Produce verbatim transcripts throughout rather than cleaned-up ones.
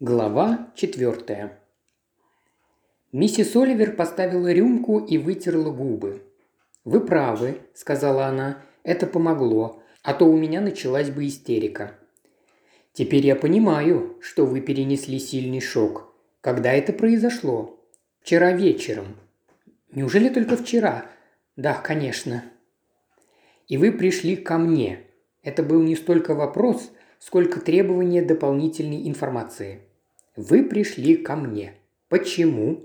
Глава четвертая. Миссис Оливер поставила рюмку и вытерла губы. «Вы правы», – сказала она, – «это помогло, а то у меня началась бы истерика». «Теперь я понимаю, что вы перенесли сильный шок. Когда это произошло?» «Вчера вечером». «Неужели только вчера?» «Да, конечно». «И вы пришли ко мне. Это был не столько вопрос, сколько требование дополнительной информации. Вы пришли ко мне. Почему?»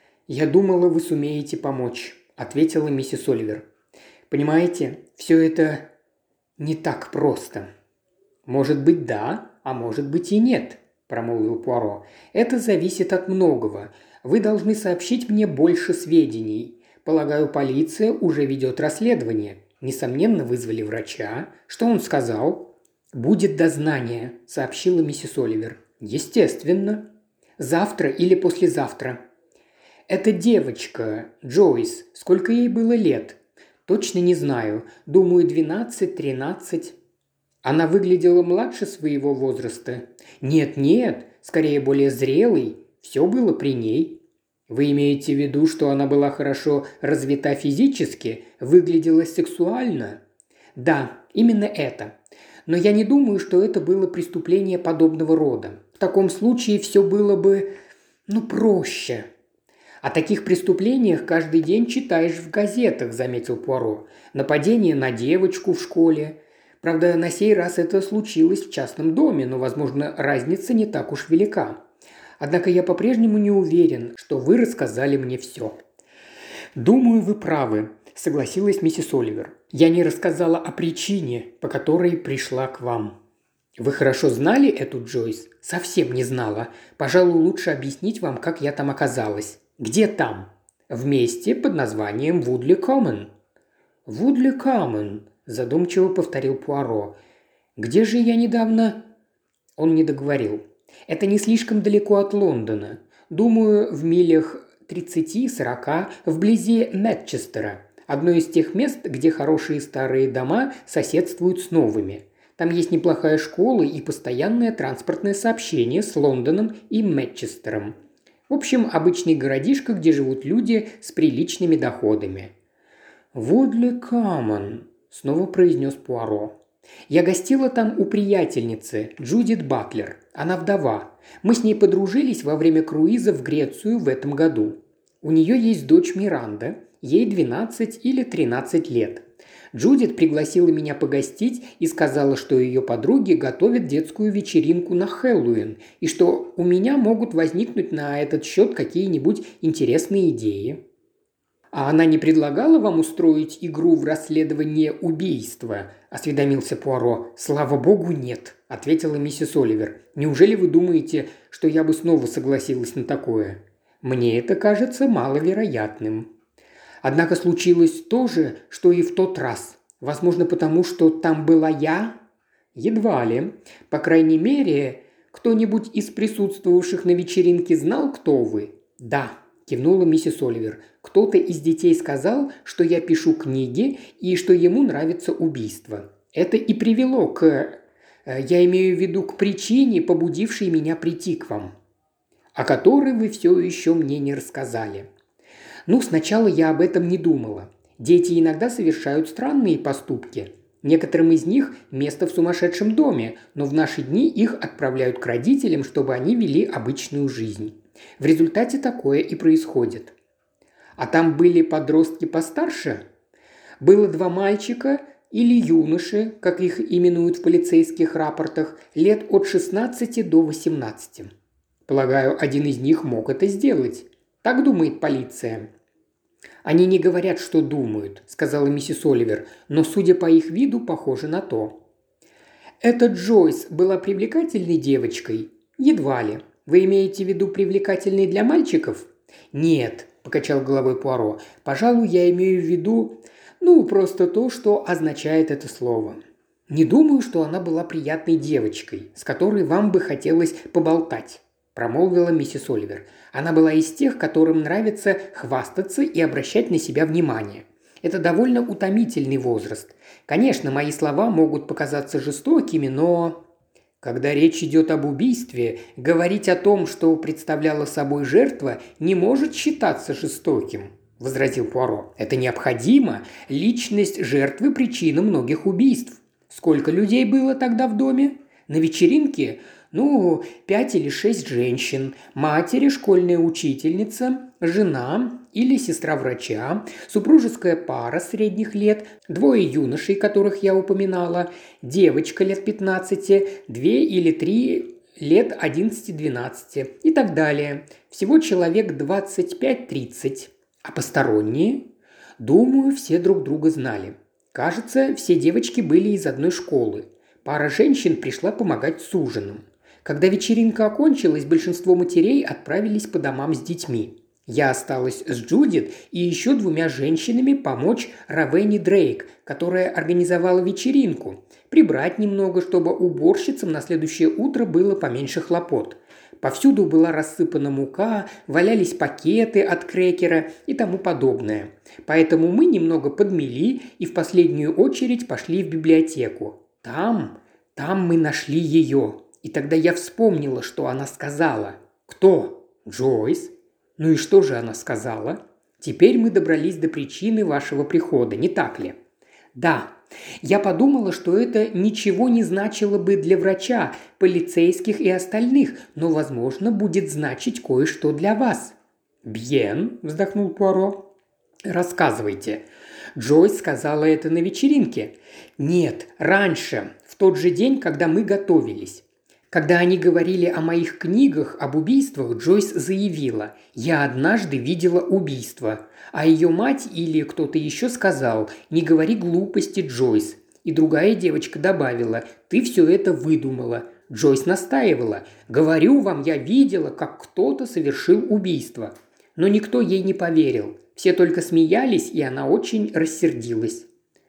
«Я думала, вы сумеете помочь», – ответила миссис Оливер. «Понимаете, все это не так просто». «Может быть, да, а может быть и нет», – промолвил Пуаро. «Это зависит от многого. Вы должны сообщить мне больше сведений. Полагаю, полиция уже ведет расследование. Несомненно, вызвали врача. Что он сказал?» «Будет дознание», – сообщила миссис Оливер. «Естественно. Завтра или послезавтра». «Эта девочка, Джойс, сколько ей было лет?» «Точно не знаю. Думаю, двенадцать-тринадцать». «Она выглядела младше своего возраста?» «Нет-нет, скорее более зрелой. Все было при ней». «Вы имеете в виду, что она была хорошо развита физически, выглядела сексуально?» «Да, именно это. Но я не думаю, что это было преступление подобного рода. В таком случае все было бы, ну, проще». «О таких преступлениях каждый день читаешь в газетах», – заметил Пуаро. «Нападение на девочку в школе. Правда, на сей раз это случилось в частном доме, но, возможно, разница не так уж велика. Однако я по-прежнему не уверен, что вы рассказали мне все». «Думаю, вы правы», – согласилась миссис Оливер. «Я не рассказала о причине, по которой пришла к вам». «Вы хорошо знали эту Джойс?» «Совсем не знала. Пожалуй, лучше объяснить вам, как я там оказалась». «Где там?» «В месте под названием Вудли Коммон». «Вудли Коммон», – задумчиво повторил Пуаро. «Где же я недавно?» Он не договорил. «Это не слишком далеко от Лондона. Думаю, в милях тридцати-сорока, вблизи Мэтчестера. Одно из тех мест, где хорошие старые дома соседствуют с новыми. Там есть неплохая школа и постоянное транспортное сообщение с Лондоном и Мэтчестером. В общем, обычный городишко, где живут люди с приличными доходами». «Вудли Коммон», – снова произнес Пуаро. «Я гостила там у приятельницы, Джудит Батлер. Она вдова. Мы с ней подружились во время круиза в Грецию в этом году. У нее есть дочь Миранда, ей двенадцать или тринадцать лет. Джудит пригласила меня погостить и сказала, что ее подруги готовят детскую вечеринку на Хэллоуин, и что у меня могут возникнуть на этот счет какие-нибудь интересные идеи». «А она не предлагала вам устроить игру в расследование убийства?» – осведомился Пуаро. «Слава богу, нет», – ответила миссис Оливер. «Неужели вы думаете, что я бы снова согласилась на такое?» «Мне это кажется маловероятным». «Однако случилось то же, что и в тот раз. Возможно, потому что там была я?» «Едва ли. По крайней мере, кто-нибудь из присутствовавших на вечеринке знал, кто вы?» «Да», – кивнула миссис Оливер. «Кто-то из детей сказал, что я пишу книги и что ему нравится убийство. Это и привело к... Я имею в виду к причине, побудившей меня прийти к вам, о которой вы все еще мне не рассказали». «Ну, сначала я об этом не думала. Дети иногда совершают странные поступки. Некоторым из них место в сумасшедшем доме, но в наши дни их отправляют к родителям, чтобы они вели обычную жизнь. В результате такое и происходит». «А там были подростки постарше?» «Было два мальчика или юноши, как их именуют в полицейских рапортах, лет от шестнадцати до восемнадцати. Полагаю, один из них мог это сделать. Так думает полиция». «Они не говорят, что думают», – сказала миссис Оливер, – «но, судя по их виду, похоже на то». «Эта Джойс была привлекательной девочкой?» «Едва ли. Вы имеете в виду привлекательной для мальчиков?» «Нет», – покачал головой Пуаро. «Пожалуй, я имею в виду, ну, просто то, что означает это слово. Не думаю, что она была приятной девочкой, с которой вам бы хотелось поболтать», – промолвила миссис Оливер. «Она была из тех, которым нравится хвастаться и обращать на себя внимание. Это довольно утомительный возраст. Конечно, мои слова могут показаться жестокими, но...» Когда речь идет об убийстве, говорить о том, что представляла собой жертва, не может считаться жестоким, – возразил Пуаро. «Это необходимо. Личность жертвы – причина многих убийств. Сколько людей было тогда в доме? На вечеринке? Ну, пять или шесть женщин. Матери, школьная учительница, жена или сестра врача, супружеская пара средних лет, двое юношей, которых я упоминала, девочка лет пятнадцати, две или три лет одиннадцати-двенадцати и так далее. Всего человек двадцать пять-тридцать. А посторонние? Думаю, все друг друга знали. Кажется, все девочки были из одной школы. Пара женщин пришла помогать с ужином. Когда вечеринка окончилась, большинство матерей отправились по домам с детьми. Я осталась с Джудит и еще двумя женщинами помочь Равенни Дрейк, которая организовала вечеринку. Прибрать немного, чтобы уборщицам на следующее утро было поменьше хлопот. Повсюду была рассыпана мука, валялись пакеты от крекера и тому подобное. Поэтому мы немного подмели и в последнюю очередь пошли в библиотеку. Там, там мы нашли ее. И тогда я вспомнила, что она сказала. Кто? Джойс. Ну и что же она сказала? Теперь мы добрались до причины вашего прихода, не так ли? Да. Я подумала, что это ничего не значило бы для врача, полицейских и остальных, но, возможно, будет значить кое-что для вас. «Бьен», – вздохнул Пуаро. «Рассказывайте». Джойс сказала это на вечеринке. «Нет, раньше, в тот же день, когда мы готовились». Когда они говорили о моих книгах об убийствах, Джойс заявила: «Я однажды видела убийство». А ее мать или кто-то еще сказал: «Не говори глупости, Джойс». И другая девочка добавила: «Ты все это выдумала». Джойс настаивала: «Говорю вам, я видела, как кто-то совершил убийство». Но никто ей не поверил. Все только смеялись, и она очень рассердилась.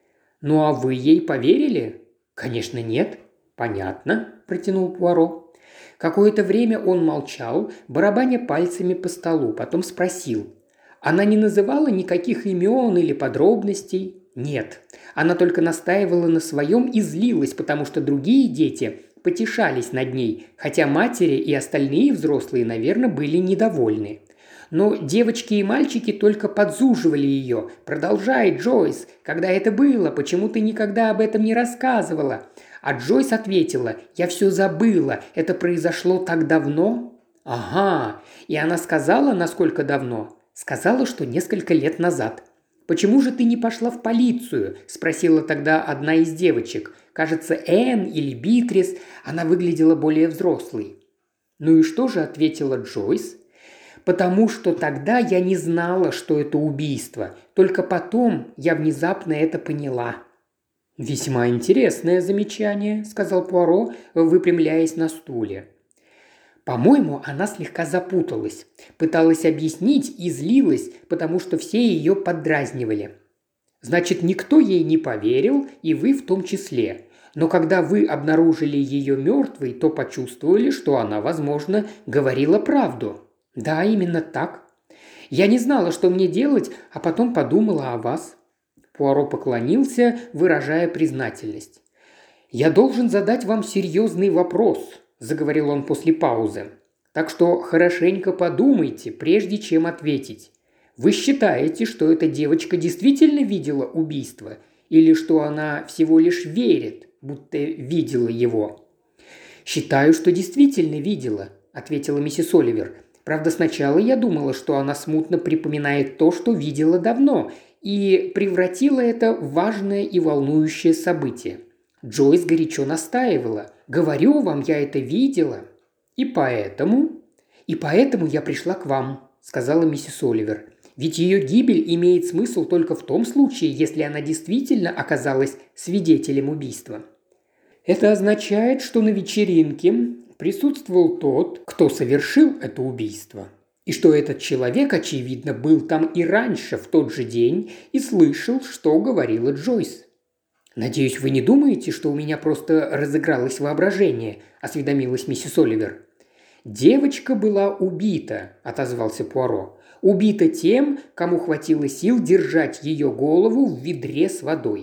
«Ну а вы ей поверили?» «Конечно, нет». «Понятно», – протянул Пуаро. Какое-то время он молчал, барабаня пальцами по столу, потом спросил: «Она не называла никаких имен или подробностей?» «Нет. Она только настаивала на своем и злилась, потому что другие дети потешались над ней, хотя матери и остальные взрослые, наверное, были недовольны. Но девочки и мальчики только подзуживали ее. «Продолжай, Джойс. Когда это было? Почему ты никогда об этом не рассказывала?» А Джойс ответила: «Я все забыла. Это произошло так давно». «Ага. И она сказала, насколько давно?» «Сказала, что несколько лет назад». «Почему же ты не пошла в полицию?» – спросила тогда одна из девочек. Кажется, Энн или Битрис. Она выглядела более взрослой. «Ну и что же?» – ответила Джойс. «Потому что тогда я не знала, что это убийство. Только потом я внезапно это поняла». «Весьма интересное замечание», – сказал Пуаро, выпрямляясь на стуле. «По-моему, она слегка запуталась. Пыталась объяснить и злилась, потому что все ее поддразнивали. Значит, никто ей не поверил, и вы в том числе. Но когда вы обнаружили ее мертвой, то почувствовали, что она, возможно, говорила правду». «Да, именно так. Я не знала, что мне делать, а потом подумала о вас». Пуаро поклонился, выражая признательность. «Я должен задать вам серьезный вопрос», – заговорил он после паузы. «Так что хорошенько подумайте, прежде чем ответить. Вы считаете, что эта девочка действительно видела убийство? Или что она всего лишь верит, будто видела его?» «Считаю, что действительно видела», – ответила миссис Оливер. «Правда, сначала я думала, что она смутно припоминает то, что видела давно, и превратила это в важное и волнующее событие. Джойс горячо настаивала. «Говорю вам, я это видела». «И поэтому?» «И поэтому я пришла к вам», – сказала миссис Оливер. «Ведь ее гибель имеет смысл только в том случае, если она действительно оказалась свидетелем убийства». «Это означает, что на вечеринке присутствовал тот, кто совершил это убийство. И что этот человек, очевидно, был там и раньше, в тот же день, и слышал, что говорила Джойс». «Надеюсь, вы не думаете, что у меня просто разыгралось воображение», – осведомилась миссис Оливер. «Девочка была убита», – отозвался Пуаро. «Убита тем, кому хватило сил держать ее голову в ведре с водой».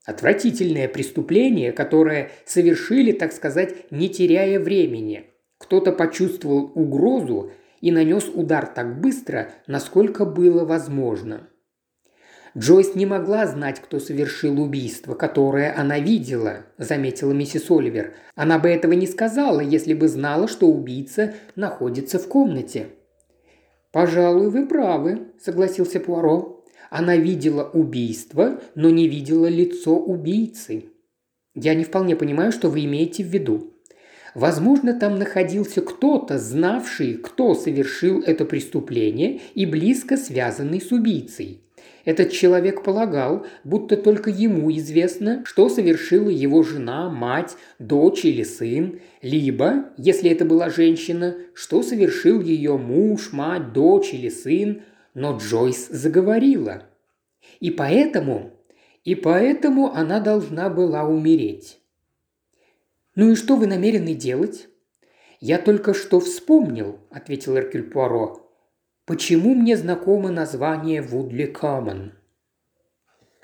Отвратительное преступление, которое совершили, так сказать, не теряя времени. Кто-то почувствовал угрозу и нанес удар так быстро, насколько было возможно. «Джойс не могла знать, кто совершил убийство, которое она видела», – заметила миссис Оливер. «Она бы этого не сказала, если бы знала, что убийца находится в комнате». «Пожалуй, вы правы», – согласился Пуаро. «Она видела убийство, но не видела лицо убийцы». «Я не вполне понимаю, что вы имеете в виду». «Возможно, там находился кто-то, знавший, кто совершил это преступление и близко связанный с убийцей. Этот человек полагал, будто только ему известно, что совершила его жена, мать, дочь или сын, либо, если это была женщина, что совершил ее муж, мать, дочь или сын, но Джойс заговорила. И поэтому, и поэтому она должна была умереть». «Ну и что вы намерены делать?» «Я только что вспомнил», – ответил Эркюль Пуаро. «Почему мне знакомо название Вудли Коммон?»